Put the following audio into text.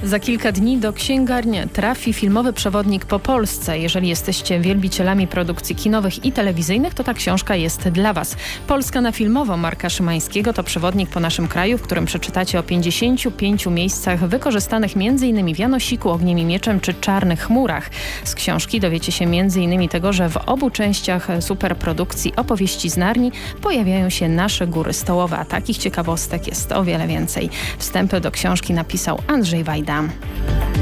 Za kilka dni do księgarni trafi filmowy przewodnik po Polsce. Jeżeli jesteście wielbicielami produkcji kinowych i telewizyjnych, to ta książka jest dla Was. Polska na filmowo Marka Szymańskiego to przewodnik po naszym kraju, w którym przeczytacie o 55 miejscach wykorzystanych m.in. w Janosiku, Ogniem i Mieczem czy Czarnych chmurach. Z książki dowiecie się m.in. tego, że w obu częściach superprodukcji Opowieści z Narni pojawiają się nasze góry stołowe, a takich ciekawostek jest o wiele więcej. Wstępy do książki napisał Andrzej Wajda.